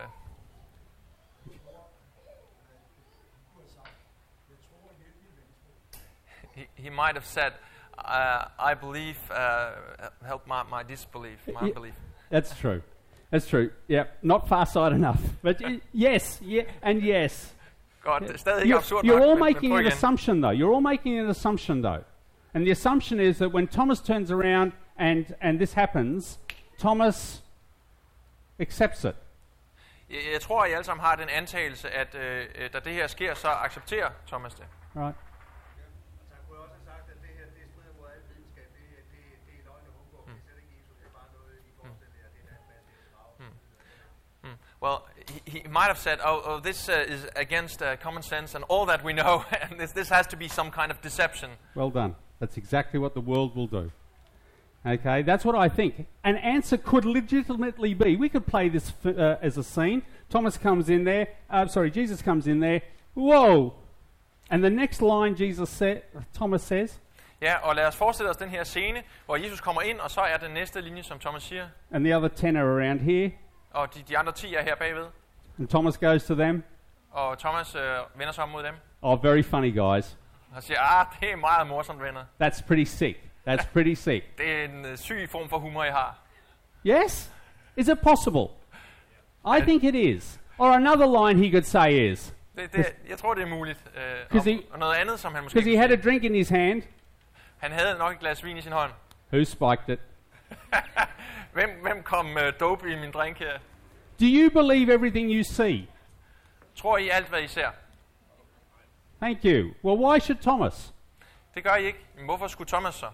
He might have said, I believe, help my disbelief, my unbelief. That's true. That's true. Yeah, not far-sighted enough. But yes, and yes. Godt, det er stadig ikke absurd You're nok, all men making prøv an igen. assumption, though. You're all making an assumption, though. And the assumption is that when Thomas turns around and this happens, Thomas accepts it. Jeg tror, at I alle sammen har den antagelse, at da det her sker, så accepterer Thomas det. Right? Så han kunne også have sagt, at det her, det strider mod al videnskab. Det er løgn og humbug. Det er slet ikke Jesus. Det er bare noget, I forestiller jer. Det er en masse rav. Well, he might have said, oh this is against common sense and all that we know, and this has to be some kind of deception. Well done. That's exactly what the world will do. Okay, that's what I think. An answer could legitimately be, we could play this as a scene. Thomas comes in there, Jesus comes in there, whoa! And the next line Thomas says, Ja, og lad os forestille os den her scene, hvor Jesus kommer ind, og så er den næste linje, som Thomas siger, and the other 10 are around here, og de andre 10 er her bagved, and Thomas goes to them, og Thomas vender sig om mod dem, oh, very funny guys. og siger, det er meget morsomt, venner. That's pretty sick. That's pretty sick. Det er en syg form for humor, I har. Yes? Is it possible? I think it is. Or another line he could say is, Jeg tror, det er muligt. Og noget andet, som han måske because he had a drink in his hand, Han havde nok et glas vin i sin hånd. who spiked it? Hvem kom dope i min drink her? Do you believe everything you see? Tror I alt, hvad I ser? Thank you. Well, why should Thomas? Det gør I ikke. Men hvorfor skulle Thomas så? Nu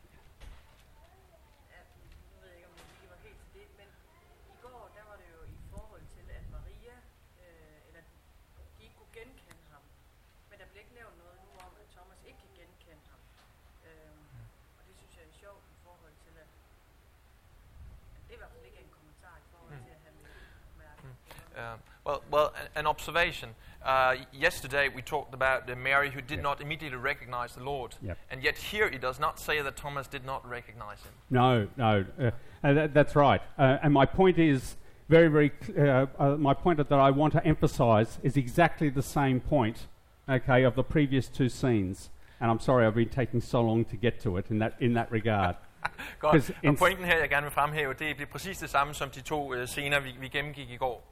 ved jeg ikke, om vi var helt til det, men i går, der var det jo i forhold til, at Maria, eller de ikke kunne genkende ham. Men der blev ikke nævnt noget nu om, at Thomas ikke kan genkende ham. Og det synes jeg er sjovt i forhold til, at det er i hvert fald ikke en kommentar i forhold til, at han vil mærke. Well, an observation. Yesterday we talked about Mary who did not immediately recognize the Lord. Yep. And yet here it does not say that Thomas did not recognize him. No. That's right. And my point is my point that I want to emphasize is exactly the same point, okay, of the previous two scenes. And I'm sorry I've been taking so long to get to it in that regard. Godt. Og pointen her, jeg gerne vil fremhæve, det er præcis det samme som de to scener, vi gennemgik i går.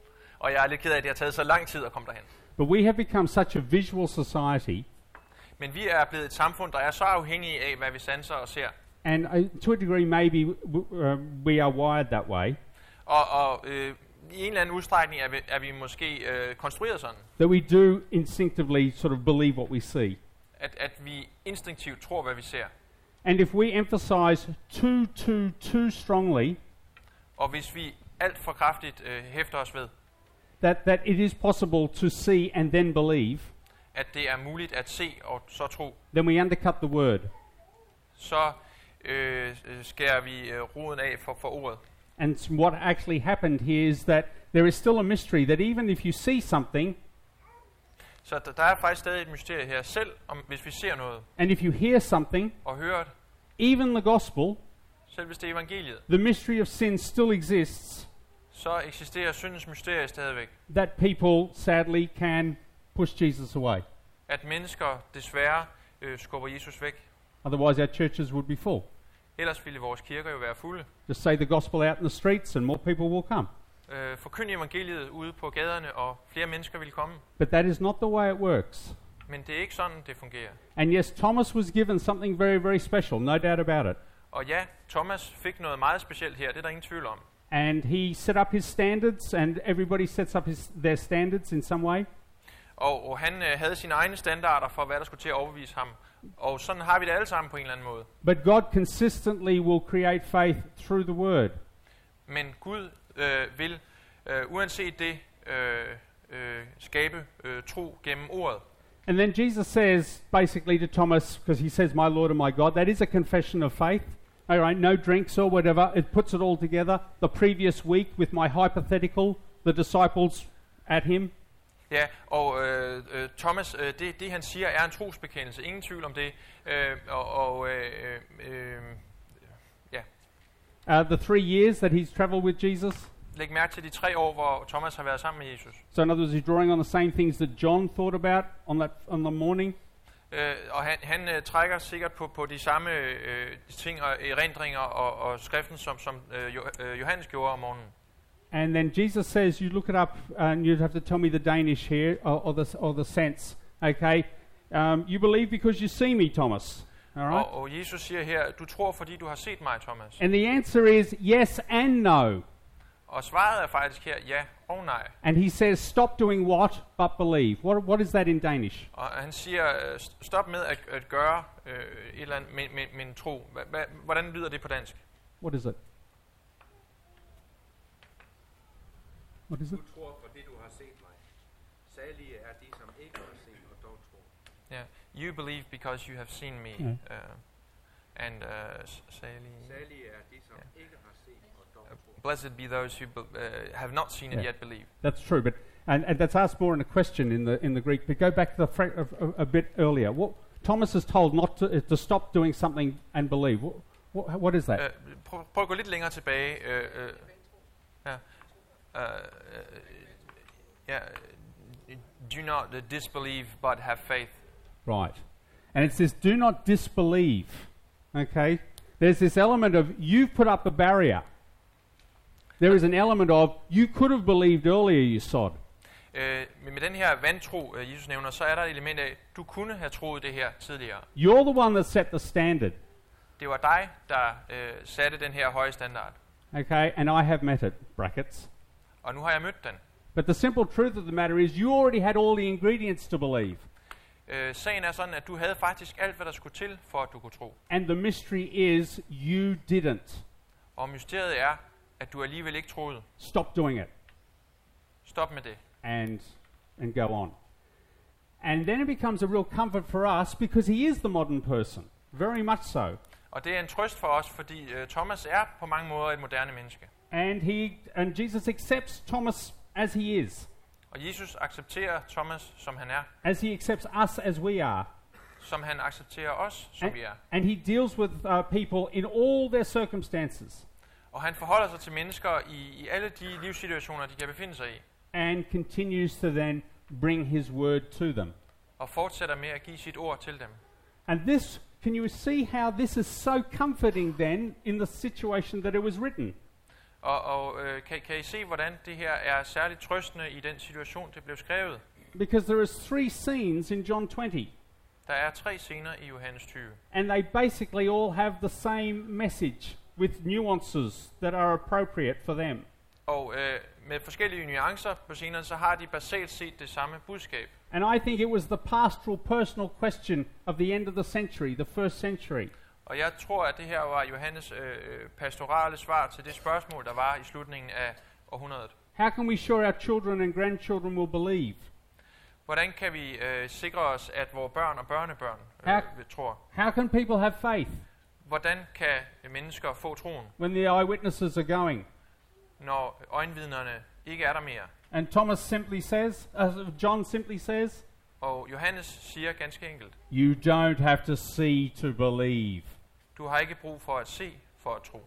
Og jeg er lidt ked af, at det har taget så lang tid at komme derhen. But we have become such a visual society, Men vi er blevet et samfund, der er så afhængige af, hvad vi sanser og ser. and to a degree maybe we are wired that way, Og i en eller anden udstrækning er vi måske konstrueret sådan, that we do instinctively sort of believe what we see. at vi instinktivt tror, hvad vi ser. And if we emphasize too strongly Og hvis vi alt for kraftigt hæfter os ved, that it is possible to see and then believe, at det er muligt at se og så tro, then we undercut the word. så skærer vi roden af for ordet. And what actually happened here is that there is still a mystery that even if you see something, Så der er faktisk stadig et mysterie her, selv hvis vi ser noget and if you hear something, og hører det, even the gospel, selv hvis det er evangeliet, the mystery of sin still exists, så eksisterer syndens mysterie stadigvæk. that people sadly can push Jesus away. At mennesker desværre skubber Jesus væk. Otherwise our churches would be full. Ellers ville vores kirker jo være fulde. Just say the gospel out in the streets and more people will come. Forkynd evangeliet ude på gaderne, og flere mennesker vil komme. But that is not the way it works. Men det er ikke sådan, det fungerer. And yes, Thomas was given something very, very special, no doubt about it. Og ja, Thomas fik noget meget specielt her, det er der ingen tvivl om. And he set up his standards, and everybody sets up their standards in some way. Og han havde sine egne standarder for, hvad der skulle til at overbevise ham. Og sådan har vi det alle sammen på en eller anden måde. But God consistently will create faith through the word. Men Gud vil, uanset det, skabe tro gennem ordet. And then Jesus says, basically to Thomas, because he says, my Lord and my God, that is a confession of faith. All right, no drinks or whatever. It puts it all together. The previous week with my hypothetical, the disciples at him. Ja, og Thomas, det han siger er en trosbekendelse. Ingen tvivl om det. Ja. The 3 years that he's traveled with Jesus. Læg mærke til de 3 år, hvor Thomas har været sammen med Jesus. So in other words, he's drawing on the same things that John thought about on the morning. Og han trækker sikkert på de samme ting og erindringer og skriften, som Johannes gjorde om morgenen. And then Jesus says, you look it up, and you'd have to tell me the Danish here, or the sense. Okay, you believe because you see me, Thomas. All right. Og Jesus siger her, du tror, fordi du har set mig, Thomas. And the answer is yes and no. Og svaret er faktisk her, ja og nej. And he says, stop doing what, but believe. What is that in Danish? Og han siger, stop med at gøre et eller andet, men tro. Hvordan lyder det på dansk? What is it? What is it? Du tror, fordi du har set mig. Salige er de, som ikke har set og dog tror. Yeah, you believe because you have seen me. Yeah. Salige er de, som ikke har set og dog tror. Blessed be those who have not seen it yet believe. That's true, but and that's asked more in a question in the Greek. But go back to a bit earlier. What Thomas is told not to stop doing something and believe. What is that? Prøv at gå lidt længere tilbage. Do not disbelieve, but have faith. Right. And it says, do not disbelieve. Okay? There's this element of, you've put up a barrier. There is an element of, you could have believed earlier, you sod. Men med den her vantro, Jesus nævner, så er der et element af, du kunne have troet det her tidligere. You're the one that set the standard. Det var dig, der satte den her høje standard. Okay? And I have met it, brackets. Og nu har jeg mødt den. But the simple truth of the matter is, you already had all the ingredients to believe. Sagen er sådan, at du havde faktisk alt, hvad der skulle til, for at du kunne tro. And the mystery is, you didn't. Og mysteriet er, at du alligevel ikke troede. Stop doing it. Stop med det. And go on. And then it becomes a real comfort for us, because he is the modern person. Very much so. Og det er en trøst for os, fordi Thomas er på mange måder et moderne menneske. And Jesus accepts Thomas as he is. Og Jesus accepterer Thomas, som han er. As he accepts us as we are. Som han accepterer os, som vi er. And he deals with people in all their circumstances. Og han forholder sig til mennesker i alle de livssituationer, de kan befinde sig i. And continues to then bring his word to them. Og fortsætter med at give sit ord til dem. And this, can you see how this is so comforting then in the situation that it was written? Kan I se, hvordan det her er særligt trøstende i den situation, det blev skrevet? Because there is 3 scenes in John 20. Der er 3 scener i Johannes 20. And they basically all have the same message with nuances that are appropriate for them. Og med forskellige nuancer på scenerne, så har de basalt set det samme budskab. And I think it was the pastoral personal question of the end of the century, the first century. Og jeg tror, at det her var Johannes pastorale svar til det spørgsmål, der var i slutningen af århundredet. How can we sure our children and grandchildren will believe? Hvordan kan vi sikre os, at vores børn og børnebørn tror? How can people have faith Hvordan kan mennesker få troen, when the eyewitnesses are going? når øjenvidnerne ikke er der mere? And John simply says, Og Johannes siger ganske enkelt, you don't have to see to believe. du har ikke brug for at se for at tro.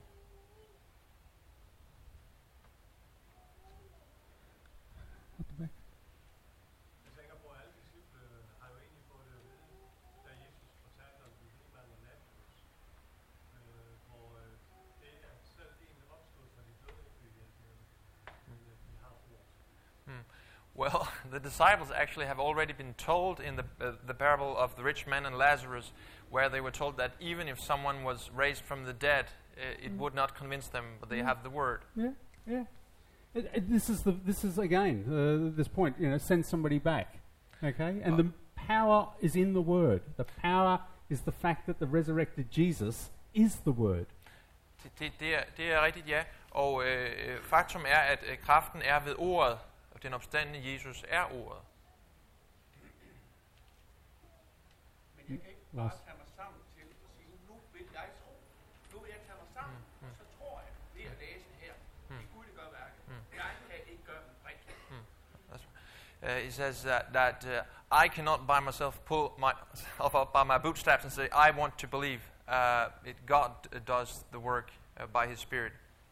Jeg tænker på, at alle disciple har jo egentlig fået det at vide, da Jesus fortalte om Juliman og Lazarus, hvor det er selv en opstod for de døde i virkeligheden, de har ord. Well, the disciples actually have already been told in the parable of the rich man and Lazarus, where they were told that even if someone was raised from the dead, it would not convince them, but they have the word. Yeah. This is again this point. Send somebody back. Okay, and the power is in the word. The power is the fact that the resurrected Jesus is the word. Det er rigtigt, ja. Og faktum er, at kraften er ved ordet, og den opstandne Jesus er ordet. Men jeg kan ikke bare tage mig sammen til at sige, nu vil jeg tro. Nu vil jeg tage mig sammen, og så tror jeg, ved at læse her. Det er Gud, der gør værket. Jeg kan ikke gøre den rigtigt. He says that I cannot by myself pull myself up by my bootstraps and say, I want to believe. God does the work by His Spirit.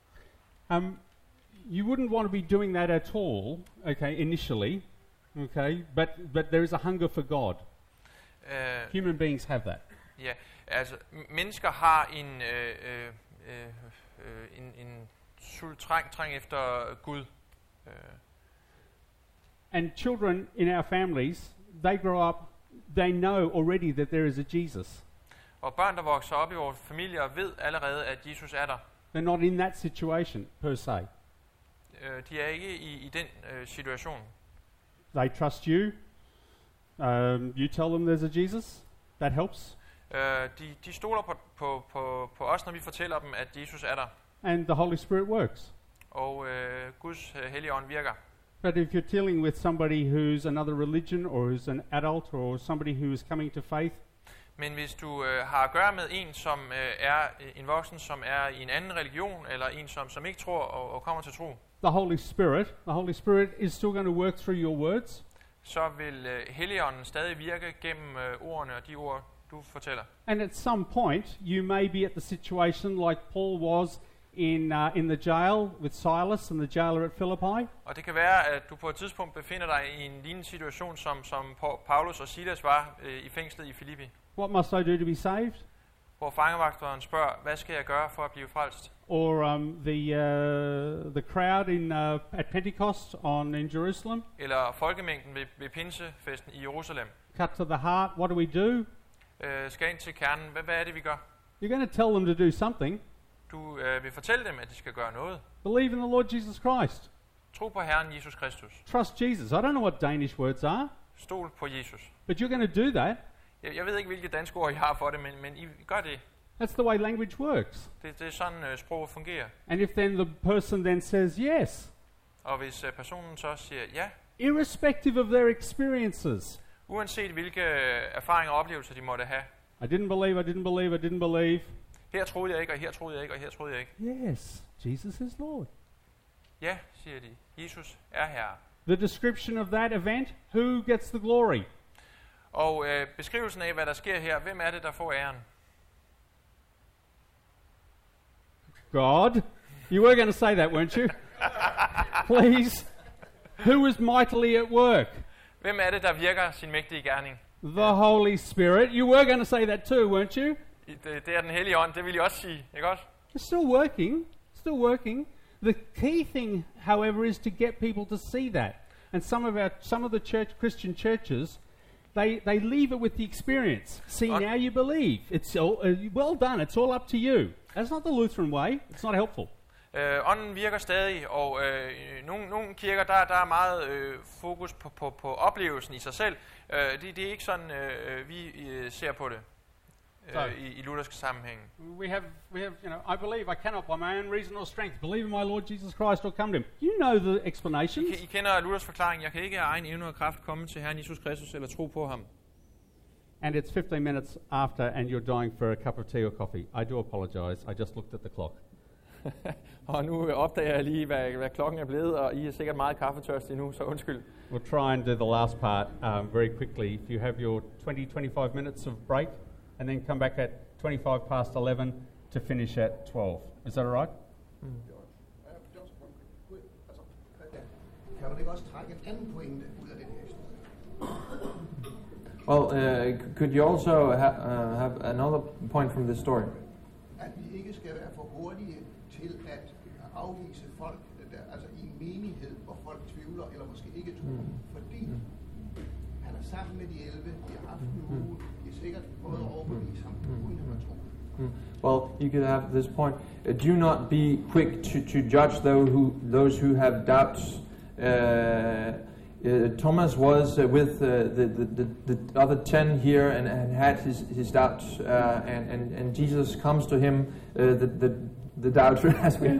You wouldn't want to be doing that at all, okay, initially, okay, but there is a hunger for God. Human beings have that. Ja, altså mennesker har en trang efter Gud. And children in our families, they grow up, they know already that there is a Jesus. Og børn, der vokser op i vores familier, ved allerede, at Jesus er der. They're not in that situation per se. De er ikke i den situation. They trust you. You tell them there's a Jesus. That helps. De stoler på os, når vi fortæller dem, at Jesus er der. And the Holy Spirit works. Og Guds hellige ånd virker. But if you're dealing with somebody who's another religion, or who's an adult, or somebody who is coming to faith, men hvis du har at gøre med en, som er en voksen, som er i en anden religion, eller en, som ikke tror og kommer til tro, the Holy Spirit is still going to work through your words. Så vil Helligånden stadig virke gennem ordene og de ord, du fortæller. And at some point, you may be at the situation like Paul was in the jail with Silas and the jailer at Philippi. Og det kan være, at du på et tidspunkt befinder dig i en lignende situation, som Paulus og Silas var i fængslet i Filippi. What must I do to be saved? Hvor fangevagteren spørger, hvad skal jeg gøre for at blive frelst? Or the crowd at Pentecost in Jerusalem. Eller folkemængden ved pinsefesten i Jerusalem. Cut to the heart. What do we do? Skal ind til kernen. Hvad er det, vi gør? You're going to tell them to do something. Du vil fortælle dem, at de skal gøre noget. Believe in the Lord Jesus Christ. Tro på Herren Jesus Kristus. Trust Jesus. I don't know what Danish words are. Stol på Jesus. But you're going to do that. Jeg ved ikke, hvilke danske ord I har for det, men I gør det. That's the way language works. Det er sådan sproget fungerer. And if then the person then says yes, og hvis personen så siger ja, irrespective of their experiences, uanset hvilke erfaringer og oplevelser de måtte have, I didn't believe. Her troede jeg ikke, og her troede jeg ikke, og her troede jeg ikke. Yes, Jesus is Lord. Ja, siger de. Jesus er Herre. The description of that event, who gets the glory? Og beskrivelsen af, hvad der sker her, hvem er det, der får æren? God. You were going to say that, weren't you? Please. Who is mightily at work? Hvem er det, der virker sin mægtige gerning? The Holy Spirit. You were going to say that too, weren't you? Det er den hellige ånd, det vil jeg også sige, ikke også? It's still working. The key thing, however, is to get people to see that. And some of the Christian churches, they leave it with the experience. See, now you believe. It's all, well done. It's all up to you. That's not the Lutheran way. It's not helpful. Ånden virker stadig, og nogle kirker, der er meget fokus på oplevelsen i sig selv. Det er ikke sådan, vi ser på det i luthersk sammenhæng. We have, I believe I cannot by my own reason or strength believe in my Lord Jesus Christ or come to him. You know the explanations. I kender Luthers forklaring. Jeg kan ikke af egen evne og kraft komme til Herren Jesus Kristus eller tro på ham. And it's 15 minutes after and you're dying for a cup of tea or coffee. I do apologize. I just looked at the clock. Og nu opdager jeg lige, hvad klokken er blevet, og I er sikkert meget kaffetørstige nu, så undskyld. We'll try and do the last part very quickly. If you have your 20-25 minutes of break, and then come back at 11:25 to finish at 12. Is that all right? Kan man ikke også trække en anden pointe ud af den her historie? Well, could you also have another point from this story? At vi ikke skal være for hurtige til at afvise folk, altså i en menighed, hvor folk tvivler eller måske ikke tror, fordi han er sammen med de 11, de har haft en uge, de er sikkert prøvet at overbevise ham, uden han har troet. Well, you could have this point. Do not be quick to judge those who have doubts. Thomas was with the other 10 here and had his doubts, and Jesus comes to him, the doubter, as we